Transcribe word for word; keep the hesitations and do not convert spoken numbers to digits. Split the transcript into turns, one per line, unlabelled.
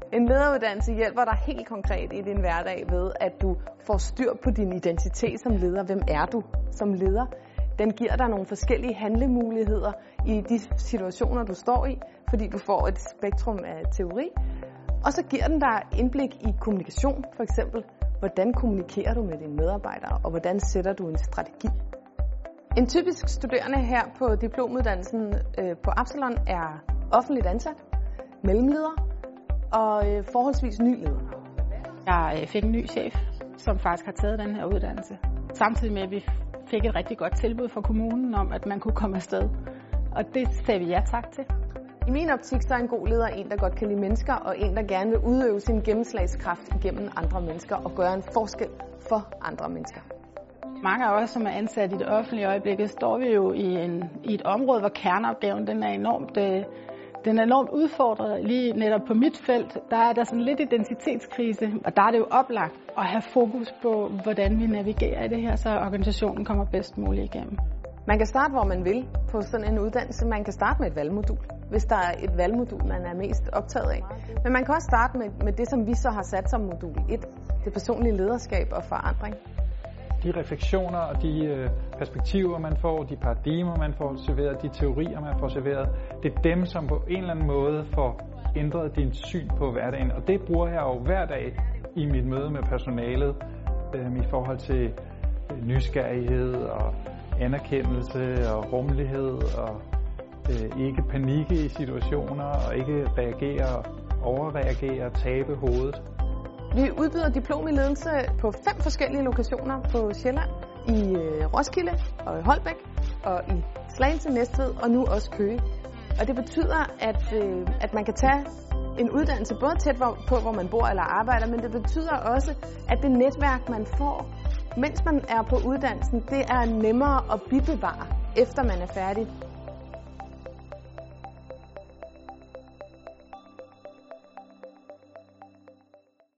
En lederuddannelse hjælper dig helt konkret i din hverdag ved, at du får styr på din identitet som leder. Hvem er du som leder? Den giver dig nogle forskellige handlemuligheder i de situationer, du står i, fordi du får et spektrum af teori. Og så giver den dig indblik i kommunikation, for eksempel. Hvordan kommunikerer du med dine medarbejdere, og hvordan sætter du en strategi? En typisk studerende her på diplomuddannelsen øh, på Absalon er offentligt ansat, mellemleder og øh, forholdsvis ny leder.
Jeg øh, fik en ny chef, som faktisk har taget den her uddannelse. Samtidig med, at vi fik et rigtig godt tilbud fra kommunen om, at man kunne komme afsted. Og det sagde vi ja tak til.
I min optik så er en god leder en, der godt kan lide mennesker, og en, der gerne vil udøve sin gennemslagskraft igennem andre mennesker og gøre en forskel for andre mennesker.
Mange af os, som er ansat i det offentlige øjeblikket, står vi jo i, en, i et område, hvor kerneopgaven den er enormt, øh, den er enormt udfordret. Lige netop på mit felt, der er der sådan lidt identitetskrise, og der er det jo oplagt at have fokus på, hvordan vi navigerer i det her, så organisationen kommer bedst muligt igennem.
Man kan starte, hvor man vil på sådan en uddannelse. Man kan starte med et valgmodul, hvis der er et valgmodul, man er mest optaget af. Men man kan også starte med, med det, som vi så har sat som modul et, det personlige lederskab og forandring.
De refleksioner og de øh, perspektiver, man får, de paradigmer, man får serveret, de teorier, man får serveret, det er dem, som på en eller anden måde får ændret din syn på hverdagen. Og det bruger jeg jo hver dag i mit møde med personalet øh, i forhold til øh, nysgerrighed og anerkendelse og rummelighed og øh, ikke panikke i situationer og ikke reagere, overreagere, tabe hovedet.
Vi udbyder diplom i ledelse på fem forskellige lokationer på Sjælland, i øh, Roskilde og i Holbæk og i Slagelse, Næstved og nu også Køge. Og det betyder, at, øh, at man kan tage en uddannelse både tæt på, hvor man bor eller arbejder, men det betyder også, at det netværk, man får, mens man er på uddannelsen, det er nemmere at bibevare, efter man er færdig.